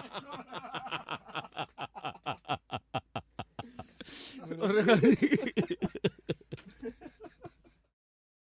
Horregatik